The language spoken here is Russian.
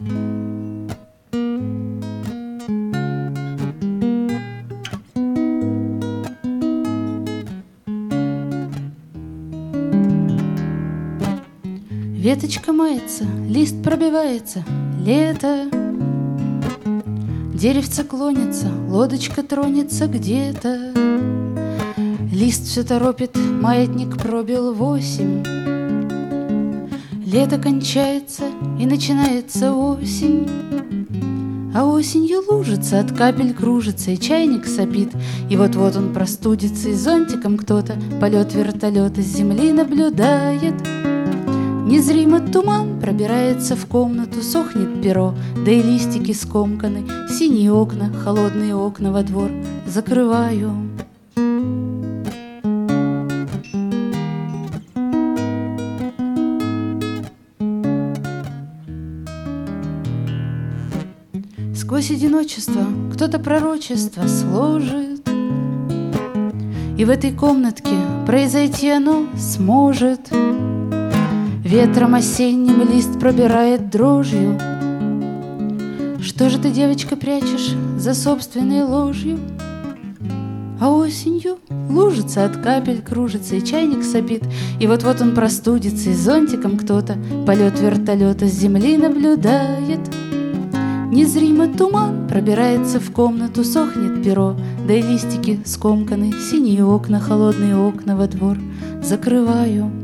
Веточка мается, лист пробивается, лето. Деревце клонится, лодочка тронется где-то. Лист все торопит, маятник пробил 8. Лето кончается и начинается осень. А осенью лужица от капель кружится, и чайник сопит. И вот-вот он простудится, и зонтиком кто-то полет вертолета с земли наблюдает. Незримо туман пробирается в комнату, сохнет перо, да и листики скомканы. Синие окна, холодные окна во двор закрываю. Сквозь одиночество кто-то пророчество сложит, и в этой комнатке произойти оно сможет. Ветром осенним лист пробирает дрожью. Что же ты, девочка, прячешь за собственной ложью? А осенью лужица от капель кружится, и чайник сопит. И вот-вот он простудится, и зонтиком кто-то полет вертолета с земли наблюдает. Незримо туман пробирается в комнату, сохнет перо, да и листики скомканы. Синие окна, холодные окна во двор закрываю.